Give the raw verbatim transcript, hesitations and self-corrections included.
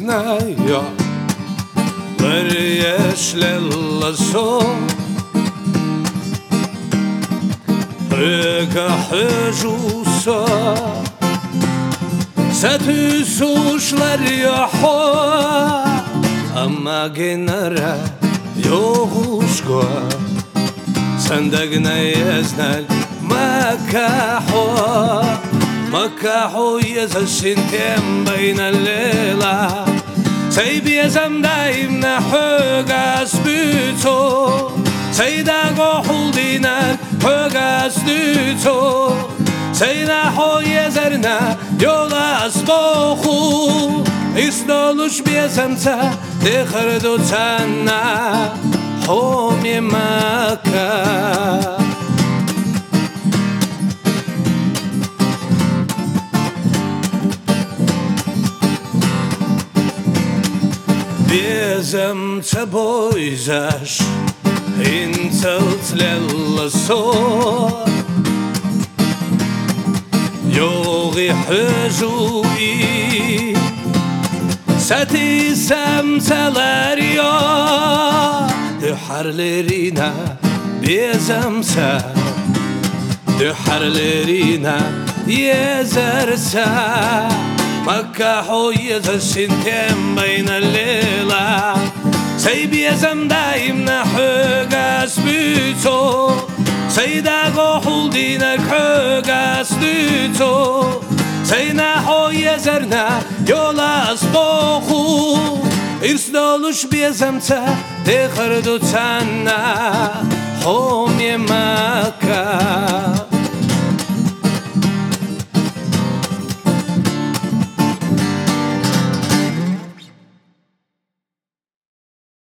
znajo Vriješ lellaso Höga höjusa Satü suçlar yaho Ama genara yoğuşko Sendegine yeznel makaho Makaho yezaşin tem bayna lela Seybi yezem daim na högas büto Seyda gohul dinar högas düto Seyna ho yezerna yolas bohu İstoluş biyezemsa dikhardu tanna Hom yemaka Biyezem te boyzash Intelt lellaso Yogi hüzui Sati semteler ya Düharlerine biyezemse Düharlerine yezerse Makaho yezaşin tem bayna lela Seybi yezem daim na högas büto Seyda gohul dinak högas düto Seyna ho yezerna yolas bohu İrs doluş biyezemse dikhardu tanna Ho